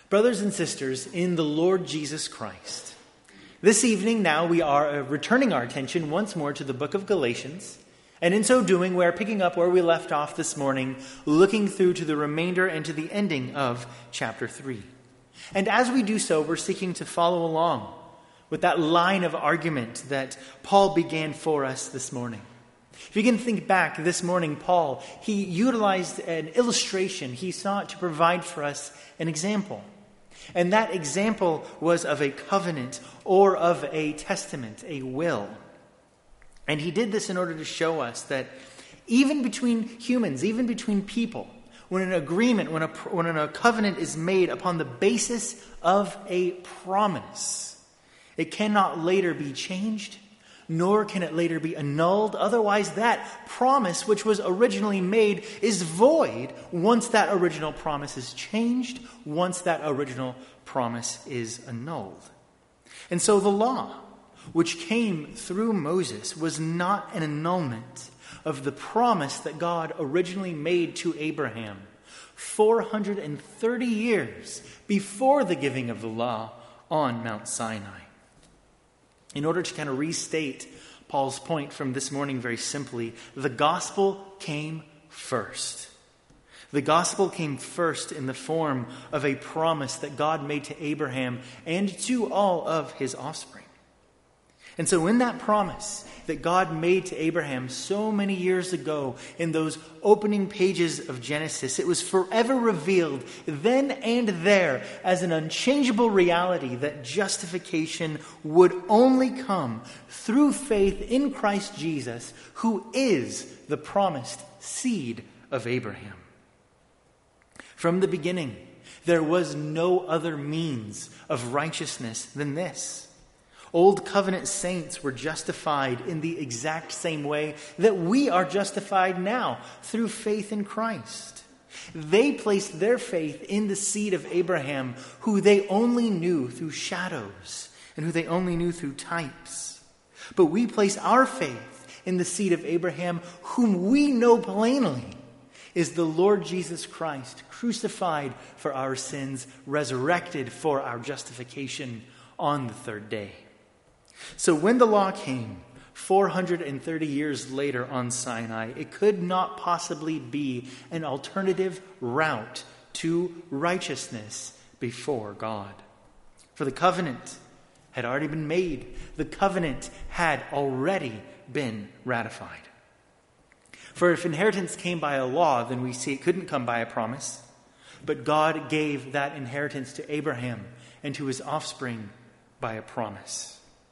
Brothers and sisters in the Lord Jesus Christ, this evening now we are returning our attention once more to the book of Galatians, and in so doing we are picking up where we left off this morning, looking through to the remainder and to the ending of chapter 3. And as we do so, we're seeking to follow along with that line of argument that Paul began for us this morning. If you can think back this morning, Paul, he utilized an illustration. He sought to provide for us an example. And that example was of a covenant or of a testament, a will. And he did this in order to show us that even between humans, even between people, when an agreement, when a covenant is made upon the basis of a promise, it cannot later be changed, nor can it later be annulled. Otherwise, that promise which was originally made is void once that original promise is changed, once that original promise is annulled. And so the law, which came through Moses, was not an annulment of the promise that God originally made to Abraham 430 years before the giving of the law on Mount Sinai. In order to kind of restate Paul's point from this morning very simply, the gospel came first. The gospel came first in the form of a promise that God made to Abraham and to all of his offspring. And so in that promise that God made to Abraham so many years ago in those opening pages of Genesis, it was forever revealed then and there as an unchangeable reality that justification would only come through faith in Christ Jesus, who is the promised seed of Abraham. From the beginning, there was no other means of righteousness than this. Old covenant saints were justified in the exact same way that we are justified now through faith in Christ. They placed their faith in the seed of Abraham, who they only knew through shadows and who they only knew through types. But we place our faith in the seed of Abraham, whom we know plainly is the Lord Jesus Christ, crucified for our sins, resurrected for our justification on the third day. So when the law came 430 years later on Sinai, it could not possibly be an alternative route to righteousness before God. For the covenant had already been made. The covenant had already been ratified. For if inheritance came by a law, then we see it couldn't come by a promise. But God gave that inheritance to Abraham and to his offspring by a promise.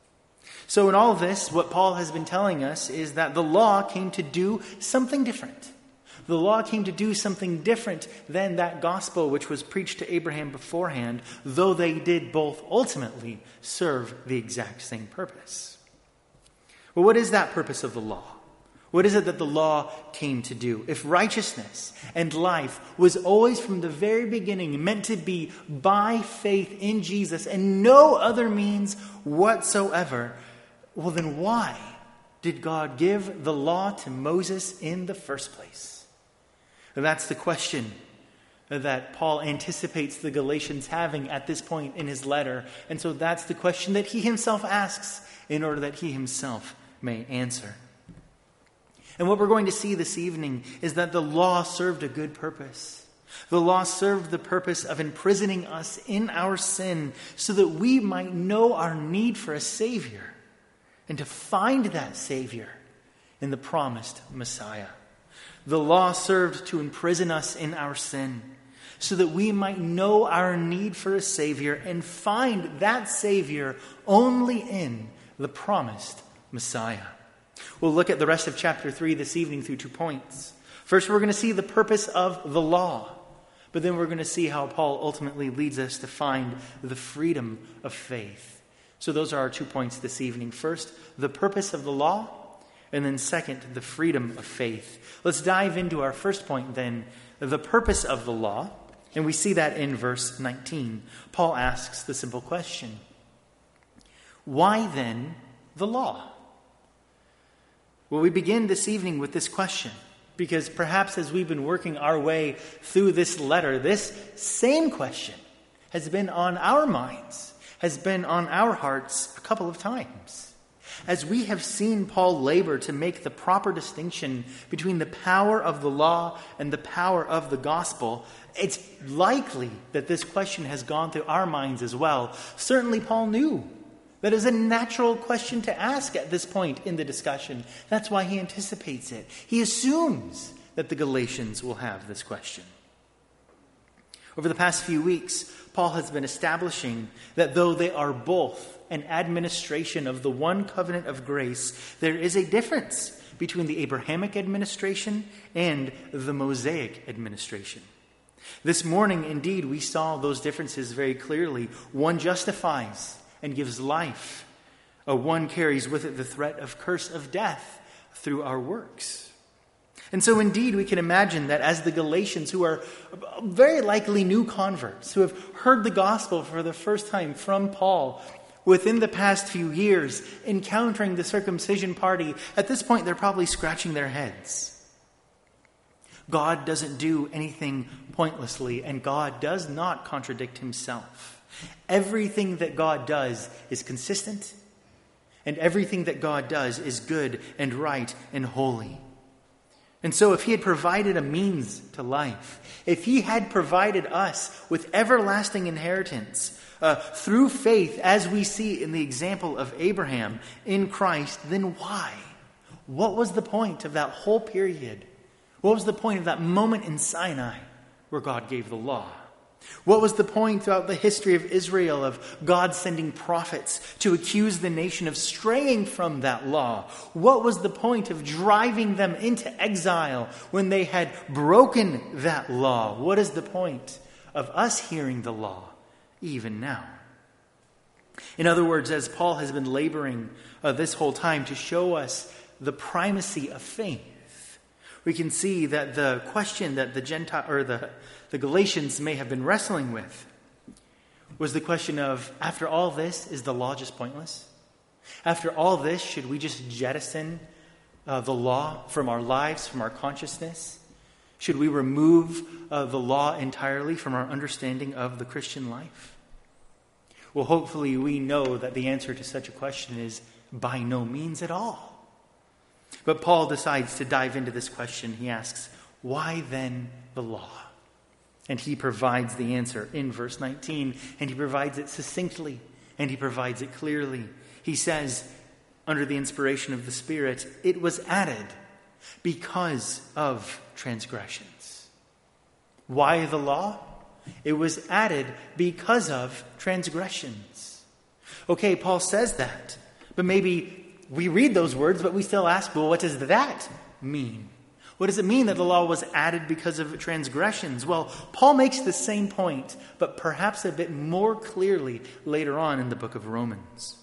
So in all of this, what Paul has been telling us is that the law came to do something different. The law came to do something different than that gospel which was preached to Abraham beforehand, though they did both ultimately serve the exact same purpose. Well, what is that purpose of the law? What is it that the law came to do? If righteousness and life was always from the very beginning meant to be by faith in Jesus and no other means whatsoever, well, then why did God give the law to Moses in the first place? And that's the question that Paul anticipates the Galatians having at this point in his letter. And so that's the question that he himself asks in order that he himself may answer. And what we're going to see this evening is that the law served a good purpose. The law served the purpose of imprisoning us in our sin so that we might know our need for a Savior and to find that Savior in the promised Messiah. The law served to imprison us in our sin so that we might know our need for a Savior and find that Savior only in the promised Messiah. We'll look at the rest of chapter 3 this evening through 2 points. First, we're going to see the purpose of the law, but then we're going to see how Paul ultimately leads us to find the freedom of faith. So those are our 2 points this evening. First, the purpose of the law, and then second, the freedom of faith. Let's dive into our first point then, the purpose of the law, and we see that in verse 19. Paul asks the simple question, why then the law? Well, we begin this evening with this question, because perhaps as we've been working our way through this letter, this same question has been on our minds, has been on our hearts a couple of times. As we have seen Paul labor to make the proper distinction between the power of the law and the power of the gospel, it's likely that this question has gone through our minds as well. Certainly Paul knew that is a natural question to ask at this point in the discussion. That's why he anticipates it. He assumes that the Galatians will have this question. Over the past few weeks, Paul has been establishing that though they are both an administration of the one covenant of grace, there is a difference between the Abrahamic administration and the Mosaic administration. This morning, indeed, we saw those differences very clearly. One justifies and gives life. One carries with it the threat of curse of death through our works. And so indeed we can imagine that as the Galatians, who are very likely new converts, who have heard the gospel for the first time from Paul within the past few years, encountering the circumcision party, at this point they're probably scratching their heads. God doesn't do anything pointlessly, and God does not contradict himself. Everything that God does is consistent, and everything that God does is good and right and holy. And so if he had provided a means to life, if he had provided us with everlasting inheritance through faith, as we see in the example of Abraham in Christ, then why? What was the point of that whole period? What was the point of that moment in Sinai where God gave the law? What was the point throughout the history of Israel of God sending prophets to accuse the nation of straying from that law? What was the point of driving them into exile when they had broken that law? What is the point of us hearing the law even now? In other words, as Paul has been laboring this whole time to show us the primacy of faith, we can see that the question that the Galatians may have been wrestling with was the question of, after all this, is the law just pointless? After all this, should we just jettison the law from our lives, from our consciousness? Should we remove the law entirely from our understanding of the Christian life? Well, hopefully we know that the answer to such a question is by no means at all. But Paul decides to dive into this question. He asks, why then the law? And he provides the answer in verse 19, and he provides it succinctly, and he provides it clearly. He says, under the inspiration of the Spirit, it was added because of transgressions. Why the law? It was added because of transgressions. Okay, Paul says that, but maybe we read those words, but we still ask, well, what does that mean? What does it mean that the law was added because of transgressions? Well, Paul makes the same point, but perhaps a bit more clearly later on in the book of Romans.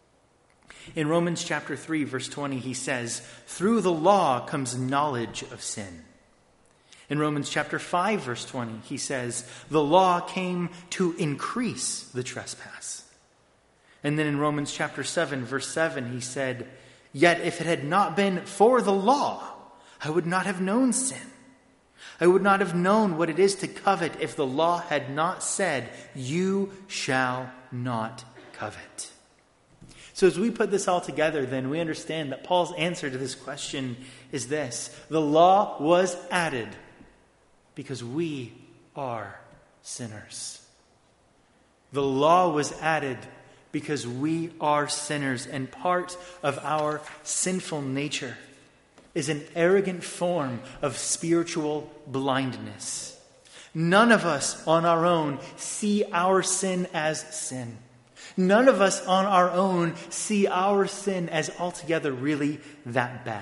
In Romans chapter 3, verse 20, he says, through the law comes knowledge of sin. In Romans chapter 5, verse 20, he says, the law came to increase the trespass. And then in Romans chapter 7, verse 7, he said, yet if it had not been for the law, I would not have known sin. I would not have known what it is to covet if the law had not said, you shall not covet. So as we put this all together, then we understand that Paul's answer to this question is this. The law was added because we are sinners. The law was added because we are sinners, and part of our sinful nature is an arrogant form of spiritual blindness. None of us on our own see our sin as sin. None of us on our own see our sin as altogether really that bad.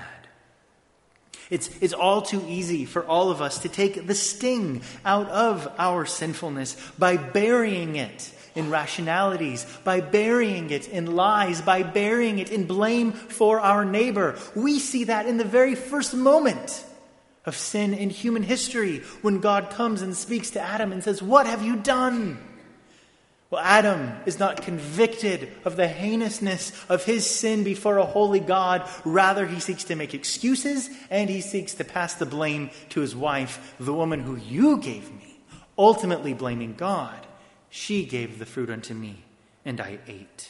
It's all too easy for all of us to take the sting out of our sinfulness by burying it in rationalities, by burying it in lies, by burying it in blame for our neighbor. We see that in the very first moment of sin in human history when God comes and speaks to Adam and says, what have you done? Well, Adam is not convicted of the heinousness of his sin before a holy God. Rather, he seeks to make excuses, and he seeks to pass the blame to his wife, the woman who you gave me, ultimately blaming God. She gave the fruit unto me, and I ate.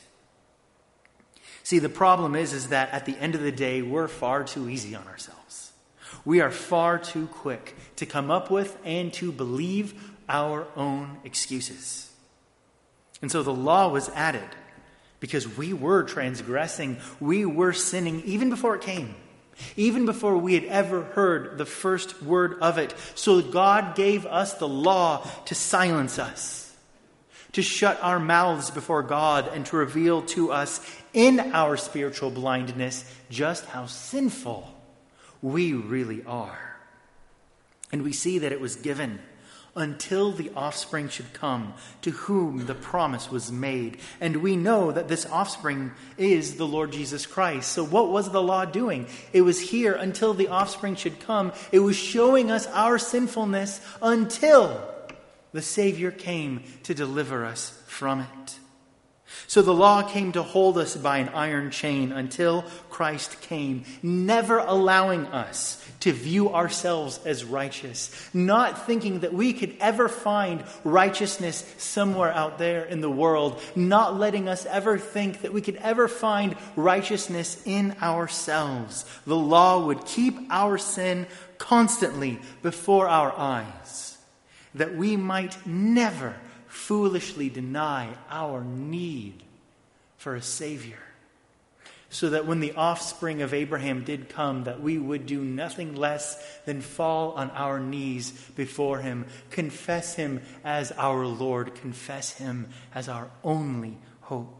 See, the problem is that at the end of the day, we're far too easy on ourselves. We are far too quick to come up with and to believe our own excuses. And so the law was added because we were transgressing, we were sinning even before it came, even before we had ever heard the first word of it. So God gave us the law to silence us, to shut our mouths before God, and to reveal to us in our spiritual blindness just how sinful we really are. And we see that it was given until the offspring should come, to whom the promise was made. And we know that this offspring is the Lord Jesus Christ. So what was the law doing? It was here until the offspring should come. It was showing us our sinfulness until the Savior came to deliver us from it. So the law came to hold us by an iron chain until Christ came, never allowing us to view ourselves as righteous, not thinking that we could ever find righteousness somewhere out there in the world, not letting us ever think that we could ever find righteousness in ourselves. The law would keep our sin constantly before our eyes, that we might never foolishly deny our need for a Savior, so that when the offspring of Abraham did come, that we would do nothing less than fall on our knees before him, confess him as our Lord, confess him as our only hope.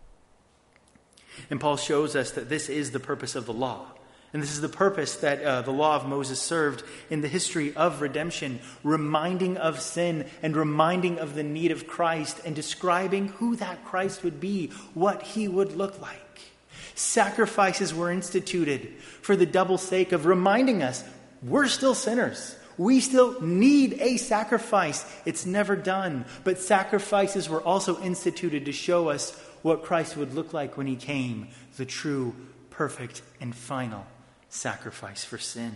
And Paul shows us that this is the purpose of the law. And this is the purpose that the law of Moses served in the history of redemption, reminding of sin and reminding of the need of Christ and describing who that Christ would be, what he would look like. Sacrifices were instituted for the double sake of reminding us we're still sinners. We still need a sacrifice. It's never done. But sacrifices were also instituted to show us what Christ would look like when he came, the true, perfect, and final sacrifice for sin.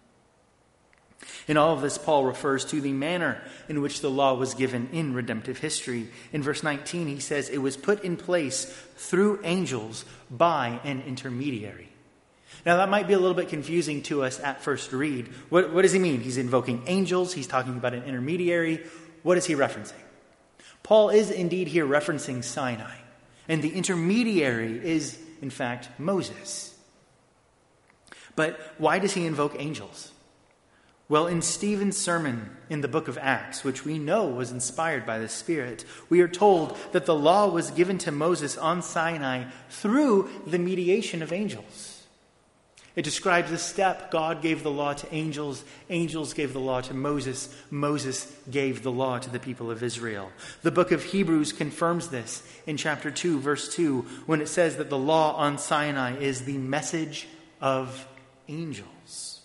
In all of this, Paul refers to the manner in which the law was given in redemptive history. In verse 19, he says, it was put in place through angels by an intermediary. Now, that might be a little bit confusing to us at first read. What does he mean? He's invoking angels. He's talking about an intermediary. What is he referencing? Paul is indeed here referencing Sinai. And the intermediary is, in fact, Moses. But why does he invoke angels? Well, in Stephen's sermon in the book of Acts, which we know was inspired by the Spirit, we are told that the law was given to Moses on Sinai through the mediation of angels. It describes the step. God gave the law to angels. Angels gave the law to Moses. Moses gave the law to the people of Israel. The book of Hebrews confirms this in chapter 2, verse 2, when it says that the law on Sinai is the message of angels.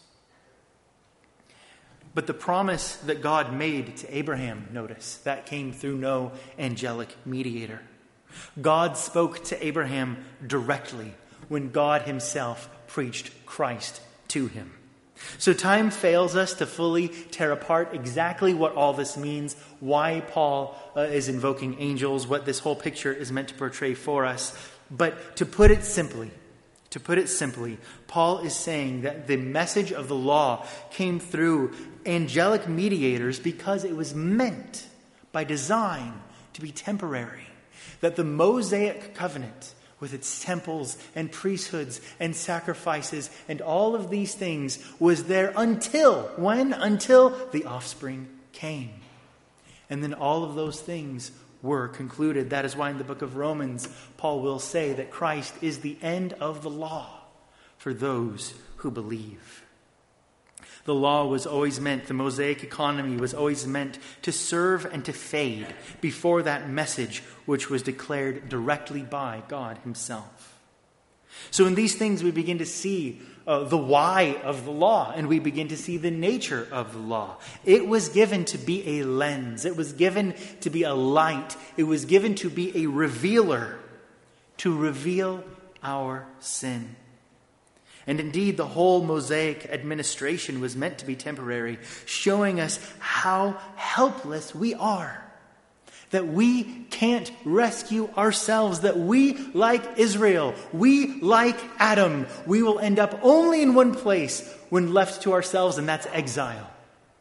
But the promise that God made to Abraham, notice, that came through no angelic mediator. God spoke to Abraham directly when God himself preached Christ to him. So time fails us to fully tear apart exactly what all this means, why Paul is invoking angels, what this whole picture is meant to portray for us. But to put it simply, Paul is saying that the message of the law came through angelic mediators because it was meant by design to be temporary. That the Mosaic covenant, with its temples and priesthoods and sacrifices and all of these things, was there until, when? Until the offspring came. And then all of those things were concluded. That is why in the book of Romans, Paul will say that Christ is the end of the law for those who believe. The law was always meant, the Mosaic economy was always meant to serve and to fade before that message which was declared directly by God himself. So in these things we begin to see the why of the law, and we begin to see the nature of the law. It was given to be a lens. It was given to be a light. It was given to be a revealer, to reveal our sin. And indeed, the whole Mosaic administration was meant to be temporary, showing us how helpless we are. that we can't rescue ourselves, that we, like Israel, we, like Adam, we will end up only in one place when left to ourselves, and that's exile.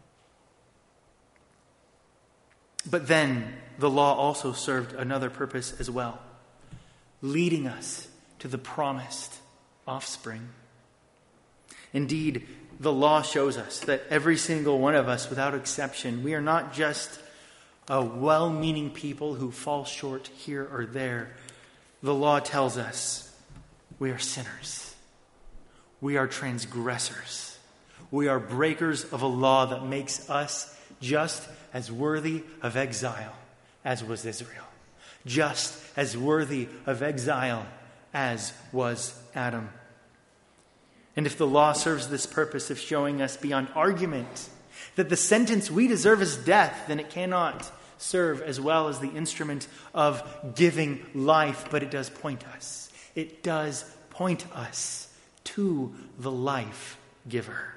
But then the law also served another purpose as well, leading us to the promised offspring. Indeed, the law shows us that every single one of us, without exception, we are not just a well-meaning people who fall short here or there. The law tells us we are sinners. We are transgressors. We are breakers of a law that makes us just as worthy of exile as was Israel. Just as worthy of exile as was Adam. And if the law serves this purpose of showing us beyond argument that the sentence we deserve is death, then it cannot serve as well as the instrument of giving life, but it does point us. It does point us to the life giver.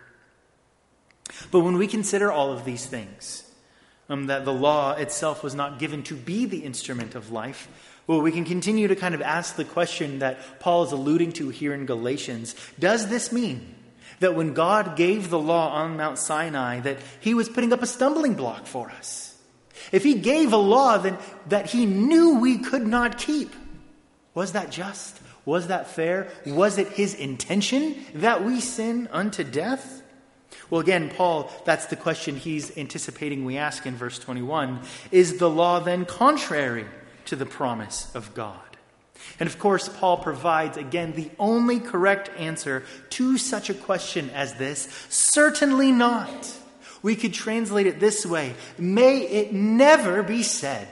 But when we consider all of these things, that the law itself was not given to be the instrument of life, well, we can continue to kind of ask the question that Paul is alluding to here in Galatians. Does this mean that when God gave the law on Mount Sinai, that he was putting up a stumbling block for us? If he gave a law that he knew we could not keep, was that just? Was that fair? Was it his intention that we sin unto death? Well, again, Paul, that's the question he's anticipating we ask in verse 21. Is the law then contrary to the promise of God? And of course, Paul provides, again, the only correct answer to such a question as this. Certainly not. We could translate it this way. May it never be said.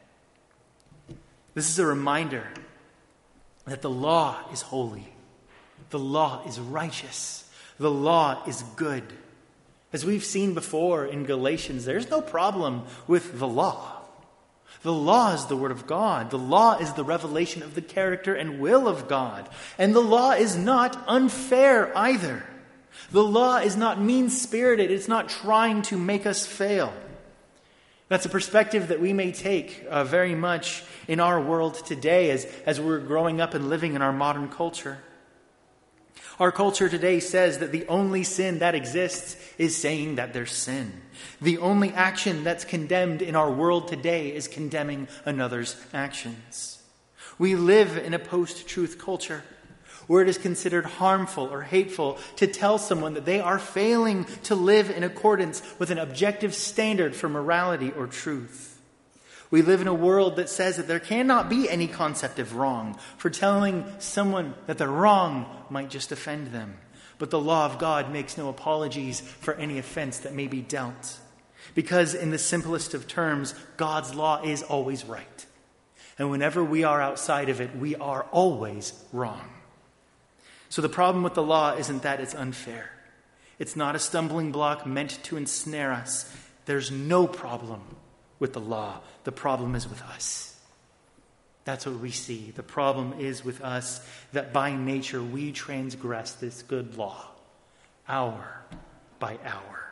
This is a reminder that the law is holy. The law is righteous. The law is good. As we've seen before in Galatians, there's no problem with the law. The law is the word of God. The law is the revelation of the character and will of God. And the law is not unfair either. The law is not mean-spirited. It's not trying to make us fail. That's a perspective that we may take very much in our world today as we're growing up and living in our modern culture. Our culture today says that the only sin that exists is saying that there's sin. The only action that's condemned in our world today is condemning another's actions. We live in a post-truth culture where it is considered harmful or hateful to tell someone that they are failing to live in accordance with an objective standard for morality or truth. We live in a world that says that there cannot be any concept of wrong, for telling someone that they're wrong might just offend them. But the law of God makes no apologies for any offense that may be dealt. Because in the simplest of terms, God's law is always right. And whenever we are outside of it, we are always wrong. So the problem with the law isn't that it's unfair. It's not a stumbling block meant to ensnare us. There's no problem with the law. The problem is with us. That's what we see. The problem is with us, that by nature we transgress this good law, hour by hour.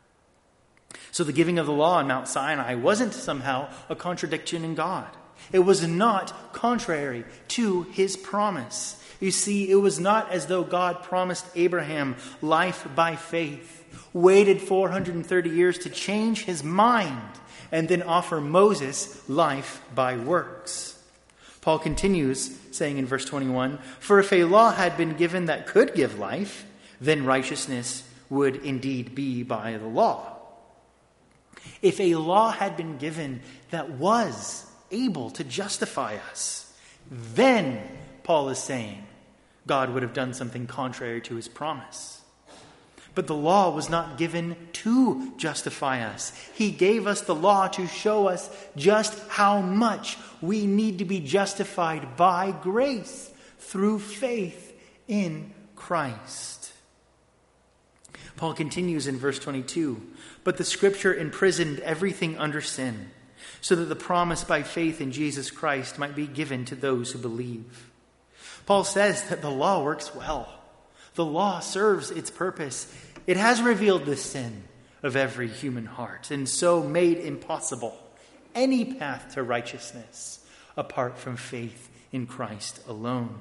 So the giving of the law on Mount Sinai wasn't somehow a contradiction in God. It was not contrary to his promise. You see, it was not as though God promised Abraham life by faith, waited 430 years to change his mind, and then offer Moses life by works. Paul continues saying in verse 21, "For if a law had been given that could give life, then righteousness would indeed be by the law." If a law had been given that was able to justify us, then, Paul is saying, God would have done something contrary to his promise. But the law was not given to justify us. He gave us the law to show us just how much we need to be justified by grace through faith in Christ. Paul continues in verse 22, "But the Scripture imprisoned everything under sin, so that the promise by faith in Jesus Christ might be given to those who believe." Paul says that the law works well. The law serves its purpose. It has revealed the sin of every human heart, and so made impossible any path to righteousness apart from faith in Christ alone.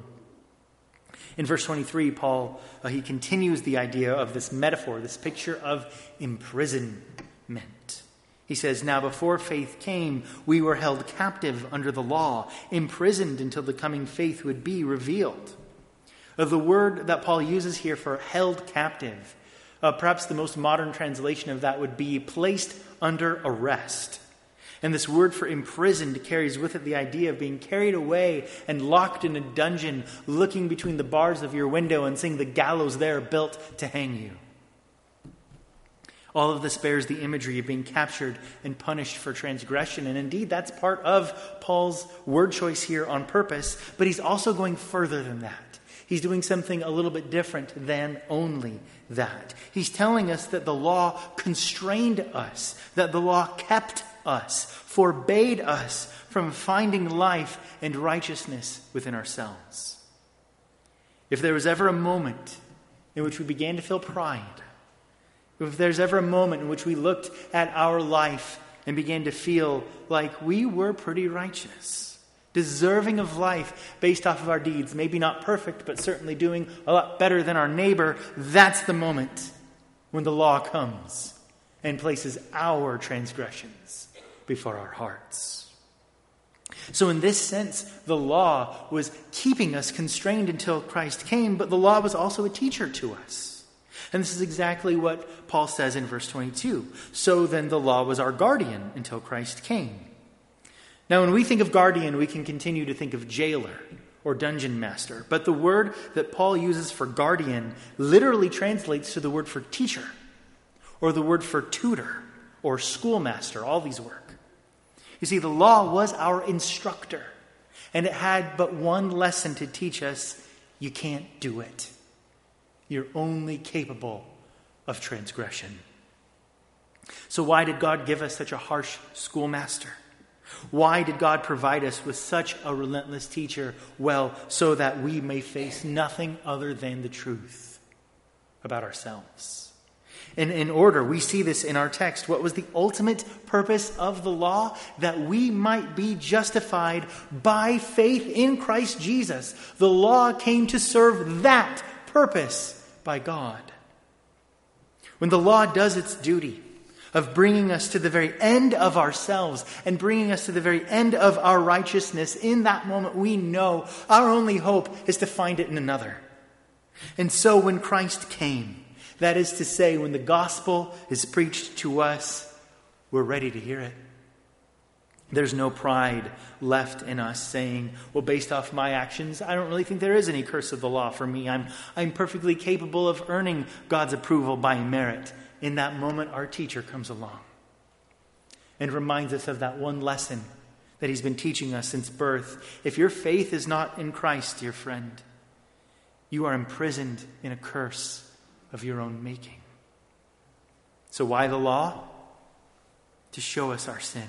In verse 23, Paul, he continues the idea of this metaphor, this picture of imprisonment. He says, "Now before faith came, we were held captive under the law, imprisoned until the coming faith would be revealed." The word that Paul uses here for held captive, perhaps the most modern translation of that would be placed under arrest. And this word for imprisoned carries with it the idea of being carried away and locked in a dungeon, looking between the bars of your window and seeing the gallows there built to hang you. All of this bears the imagery of being captured and punished for transgression. And indeed, that's part of Paul's word choice here on purpose. But he's also going further than that. He's doing something a little bit different than only that. He's telling us that the law constrained us, that the law kept us, forbade us from finding life and righteousness within ourselves. If there was ever a moment in which we began to feel pride, if there's ever a moment in which we looked at our life and began to feel like we were pretty righteous, deserving of life based off of our deeds, maybe not perfect, but certainly doing a lot better than our neighbor, that's the moment when the law comes and places our transgressions before our hearts. So in this sense, the law was keeping us constrained until Christ came, but the law was also a teacher to us. And this is exactly what Paul says in verse 22. "So then the law was our guardian until Christ came." Now, when we think of guardian, we can continue to think of jailer or dungeon master. But the word that Paul uses for guardian literally translates to the word for teacher, or the word for tutor, or schoolmaster. All these work. You see, the law was our instructor, and it had but one lesson to teach us: you can't do it. You're only capable of transgression. So why did God give us such a harsh schoolmaster? Why did God provide us with such a relentless teacher? Well, so that we may face nothing other than the truth about ourselves. And in order, we see this in our text. What was the ultimate purpose of the law? That we might be justified by faith in Christ Jesus. The law came to serve that purpose by God. When the law does its duty of bringing us to the very end of ourselves and bringing us to the very end of our righteousness, in that moment we know our only hope is to find it in another. And so when Christ came, that is to say, when the gospel is preached to us, we're ready to hear it. There's no pride left in us saying, well, based off my actions, I don't really think there is any curse of the law for me. I'm perfectly capable of earning God's approval by merit. In that moment, our teacher comes along and reminds us of that one lesson that he's been teaching us since birth. If your faith is not in Christ, dear friend, you are imprisoned in a curse of your own making. So why the law? To show us our sin.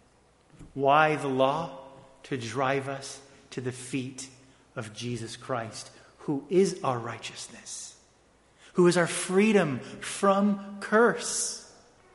Why the law? To drive us to the feet of Jesus Christ, who is our righteousness, who is our freedom from curse.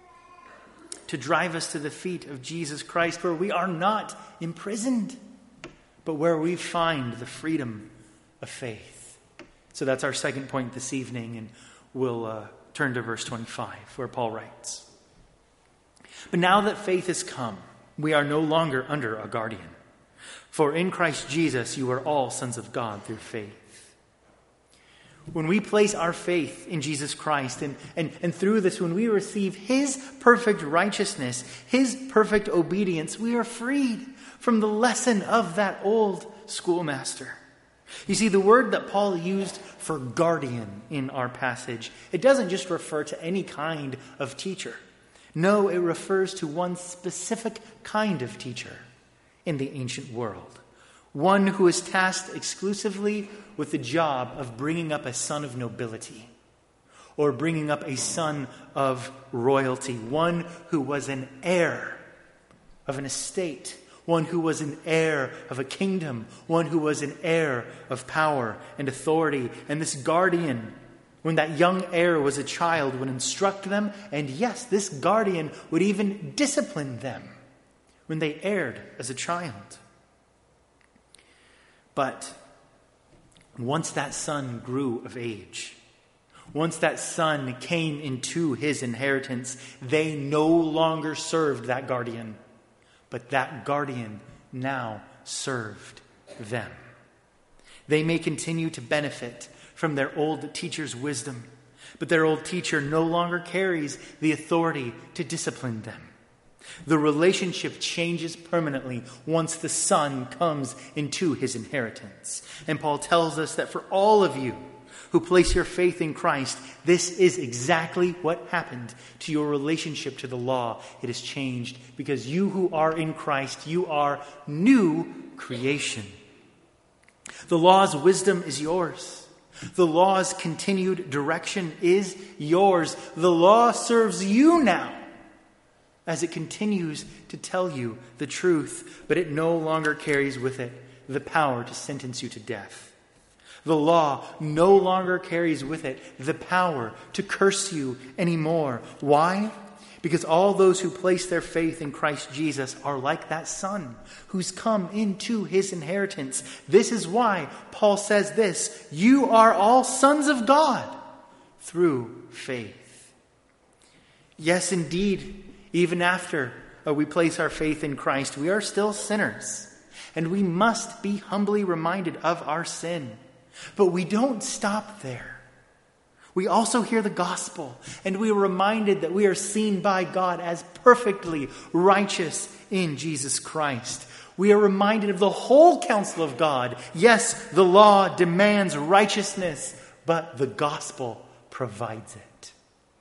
To drive us to the feet of Jesus Christ, where we are not imprisoned, but where we find the freedom of faith. So that's our second point this evening, and we'll turn to verse 25, where Paul writes, "But now that faith has come, we are no longer under a guardian. For in Christ Jesus you are all sons of God through faith." When we place our faith in Jesus Christ, and through this, when we receive his perfect righteousness, his perfect obedience, we are freed from the lesson of that old schoolmaster. You see, the word that Paul used for guardian in our passage, it doesn't just refer to any kind of teacher. No, it refers to one specific kind of teacher in the ancient world. One who is tasked exclusively with the job of bringing up a son of nobility or bringing up a son of royalty. One who was an heir of an estate. One who was an heir of a kingdom. One who was an heir of power and authority. And this guardian, when that young heir was a child, would instruct them. And yes, this guardian would even discipline them when they erred as a child. But once that son grew of age, once that son came into his inheritance, they no longer served that guardian, but that guardian now served them. They may continue to benefit from their old teacher's wisdom, but their old teacher no longer carries the authority to discipline them. The relationship changes permanently once the son comes into his inheritance. And Paul tells us that for all of you who place your faith in Christ, this is exactly what happened to your relationship to the law. It has changed because you who are in Christ, you are new creation. The law's wisdom is yours. The law's continued direction is yours. The law serves you now as it continues to tell you the truth, but it no longer carries with it the power to sentence you to death. The law no longer carries with it the power to curse you anymore. Why? Because all those who place their faith in Christ Jesus are like that son who's come into his inheritance. This is why Paul says this: you are all sons of God through faith. Yes, indeed, even after we place our faith in Christ, we are still sinners, and we must be humbly reminded of our sin. But we don't stop there. We also hear the gospel, and we are reminded that we are seen by God as perfectly righteous in Jesus Christ. We are reminded of the whole counsel of God. Yes, the law demands righteousness, but the gospel provides it.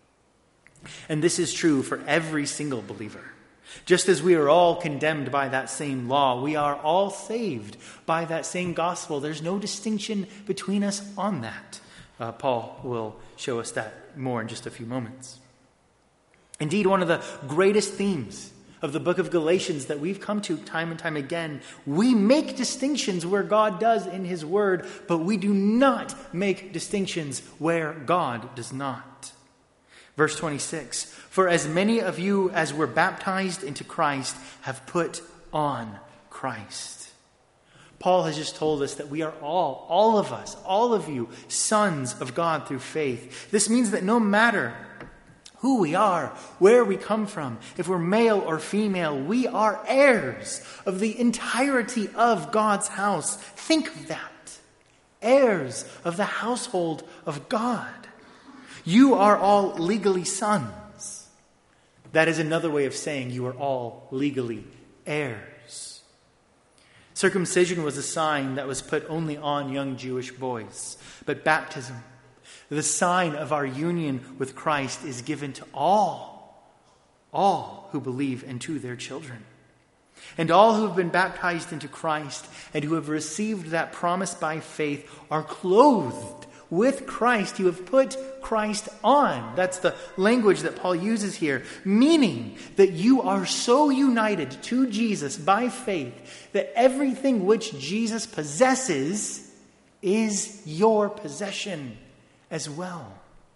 And this is true for every single believer. Just as we are all condemned by that same law, we are all saved by that same gospel. There's no distinction between us on that. Paul will show us that more in just a few moments. Indeed, one of the greatest themes of the book of Galatians that we've come to time and time again, we make distinctions where God does in his word, but we do not make distinctions where God does not. Verse 26, for as many of you as were baptized into Christ have put on Christ. Paul has just told us that we are all of us, all of you, sons of God through faith. This means that no matter who we are, where we come from, if we're male or female, we are heirs of the entirety of God's house. Think of that. Heirs of the household of God. You are all legally sons. That is another way of saying you are all legally heirs. Circumcision was a sign that was put only on young Jewish boys. But baptism, the sign of our union with Christ, is given to all who believe, and to their children. And all who have been baptized into Christ and who have received that promise by faith are clothed with Christ. You have put Christ on. That's the language that Paul uses here, meaning that you are so united to Jesus by faith that everything which Jesus possesses is your possession as well.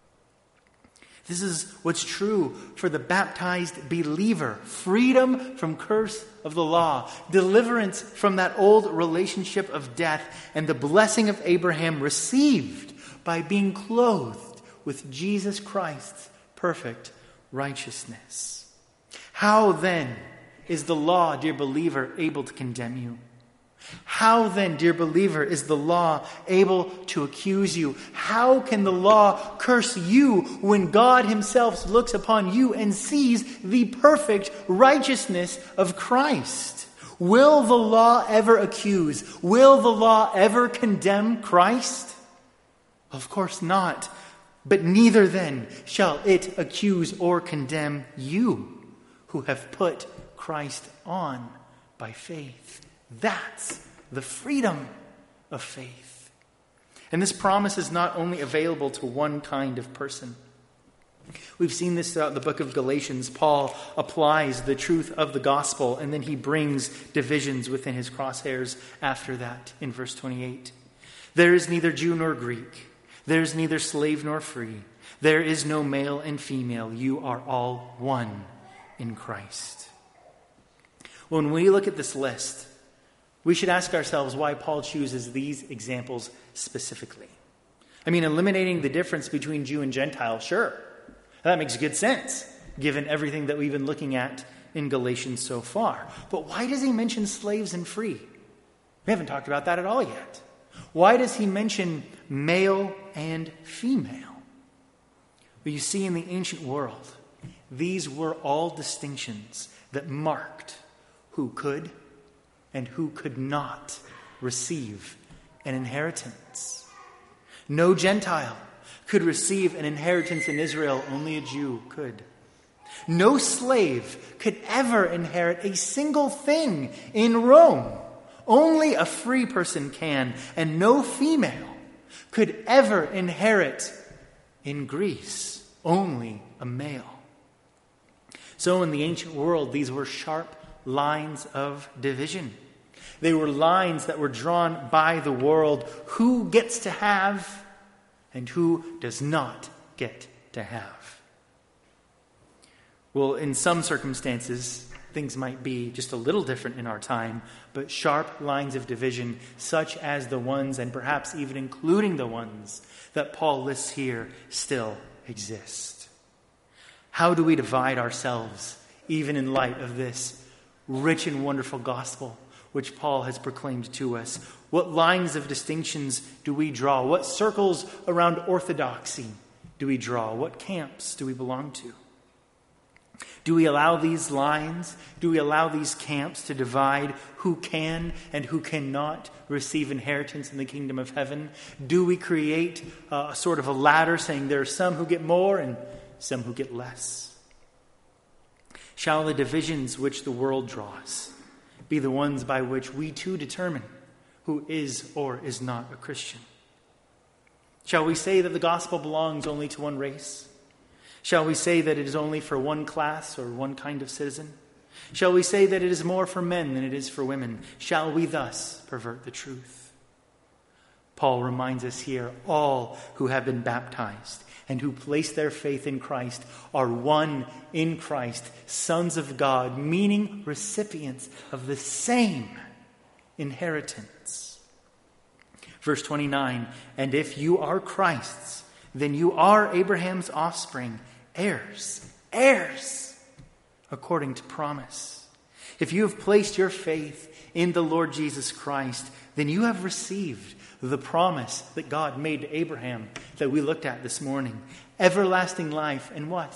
This is what's true for the baptized believer. Freedom from curse of the law, deliverance from that old relationship of death, and the blessing of Abraham received by being clothed with Jesus Christ's perfect righteousness. How then is the law, dear believer, able to condemn you? How then, dear believer, is the law able to accuse you? How can the law curse you when God himself looks upon you and sees the perfect righteousness of Christ? Will the law ever accuse? Will the law ever condemn Christ? Of course not. But neither then shall it accuse or condemn you who have put Christ on by faith. That's the freedom of faith. And this promise is not only available to one kind of person. We've seen this throughout the book of Galatians. Paul applies the truth of the gospel, and then he brings divisions within his crosshairs after that in verse 28. There is neither Jew nor Greek. There is neither slave nor free. There is no male and female. You are all one in Christ. When we look at this list, we should ask ourselves why Paul chooses these examples specifically. I mean, eliminating the difference between Jew and Gentile, sure, that makes good sense, given everything that we've been looking at in Galatians so far. But why does he mention slaves and free? We haven't talked about that at all yet. Why does he mention male and female? Well, you see, in the ancient world, these were all distinctions that marked who could and who could not receive an inheritance. No Gentile could receive an inheritance in Israel, only a Jew could. No slave could ever inherit a single thing in Rome. Only a free person can, and no female could ever inherit in Greece. Only a male. So in the ancient world, these were sharp lines of division. They were lines that were drawn by the world. Who gets to have and who does not get to have? Well, in some circumstances, things might be just a little different in our time, but sharp lines of division, such as the ones, and perhaps even including the ones that Paul lists here, still exist. How do we divide ourselves, even in light of this rich and wonderful gospel which Paul has proclaimed to us? What lines of distinctions do we draw? What circles around orthodoxy do we draw? What camps do we belong to? Do we allow these lines, do we allow these camps to divide who can and who cannot receive inheritance in the kingdom of heaven? Do we create a sort of a ladder saying there are some who get more and some who get less? Shall the divisions which the world draws be the ones by which we too determine who is or is not a Christian? Shall we say that the gospel belongs only to one race? Shall we say that it is only for one class or one kind of citizen? Shall we say that it is more for men than it is for women? Shall we thus pervert the truth? Paul reminds us here, all who have been baptized and who place their faith in Christ are one in Christ, sons of God, meaning recipients of the same inheritance. Verse 29, and if you are Christ's, then you are Abraham's offspring, heirs according to promise. If you have placed your faith in the Lord Jesus Christ, then you have received the promise that God made to Abraham that we looked at this morning. Everlasting life and what?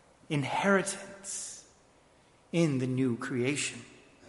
Inheritance in the new creation.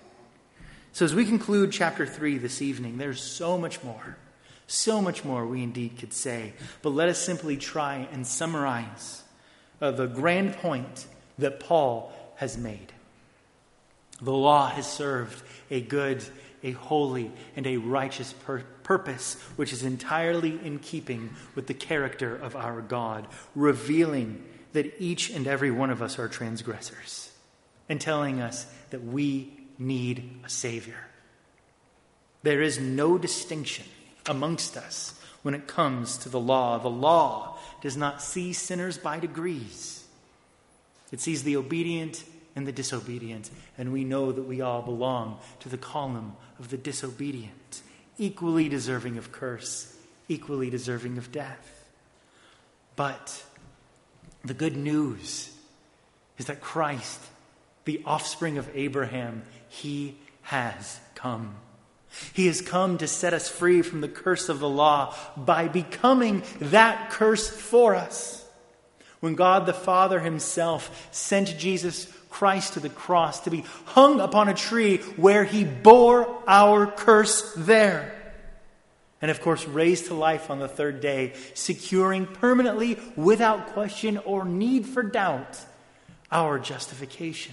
So as we conclude chapter 3 this evening, there's so much more we indeed could say. But let us simply try and summarize the grand point that Paul has made. The law has served a good, a holy, and a righteous purpose, which is entirely in keeping with the character of our God, revealing that each and every one of us are transgressors, and telling us that we need a Savior. There is no distinction amongst us when it comes to the law. The law does not see sinners by degrees. It sees the obedient and the disobedient, and we know that we all belong to the column of the disobedient, equally deserving of curse, equally deserving of death. But the good news is that Christ, the offspring of Abraham, he has come. He has come to set us free from the curse of the law by becoming that curse for us. When God the Father himself sent Jesus Christ to the cross to be hung upon a tree where he bore our curse there. And of course raised to life on the third day, securing permanently, without question or need for doubt, our justification.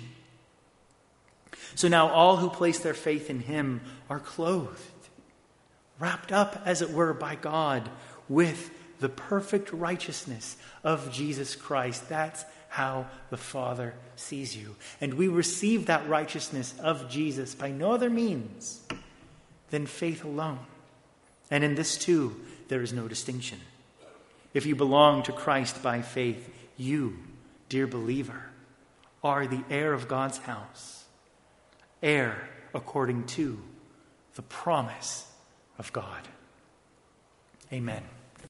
So now all who place their faith in him are clothed, wrapped up, as it were, by God with the perfect righteousness of Jesus Christ. That's how the Father sees you. And we receive that righteousness of Jesus by no other means than faith alone. And in this too, there is no distinction. If you belong to Christ by faith, you, dear believer, are the heir of God's house, heir according to the promise of God. Amen.